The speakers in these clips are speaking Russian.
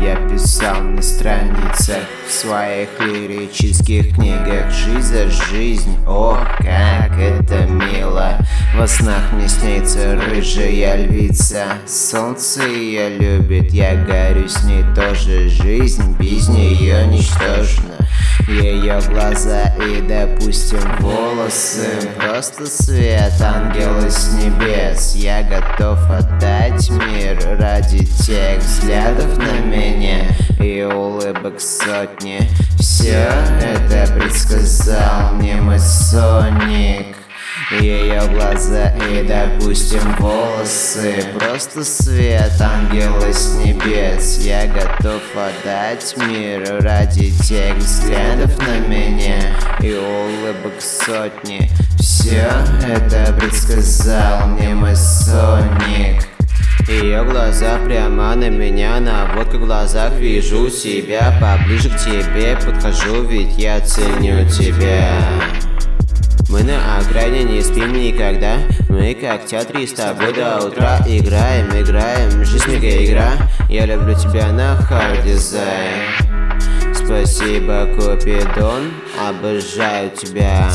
я писал на страницах в своих лирических книгах. Жизнь за жизнь, ох, как это мило. Во снах мне снится рыжая львица. Солнце ее любит, я горю с ней тоже. Жизнь без нее ничтожна. Ее глаза и, допустим, волосы просто свет ангела с небес. Я готов отдать мир ради тех взглядов на меня и улыбок сотни. Все это предсказал мне мой Соник. Ее глаза и, допустим, волосы просто свет ангела с небес. Я готов отдать мир ради тех взглядов на меня и улыбок сотни. Все это предсказал мне мой Соник. Ее глаза прямо на меня, наводка в глазах, вижу себя поближе к тебе, подхожу, ведь я ценю тебя. Мы на окраине не спим никогда. Мы как в театре с тобой до утра играем. Жизнь мега игра. Я люблю тебя на хард-дизайн. Спасибо, Купидон, обожаю тебя.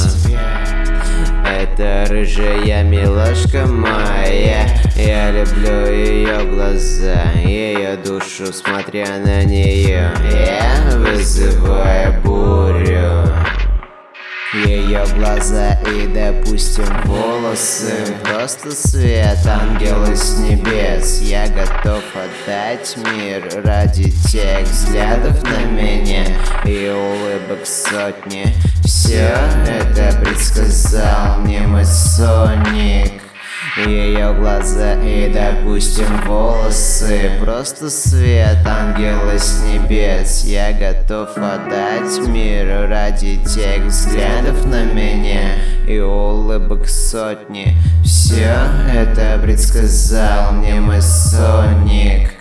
Это рыжая милашка моя. Я люблю ее глаза, ее душу, смотря на нее. Я вызываю бурю. Ее глаза и, допустим, волосы просто свет ангела с небес. Я готов отдать мир ради тех взглядов на меня и улыбок сотни. Все это предсказал мне мой Соник. Ее глаза и, допустим, волосы просто свет ангела с небес. Я готов отдать мир ради тех взглядов на меня и улыбок сотни. Все это предсказал мне мой Соник.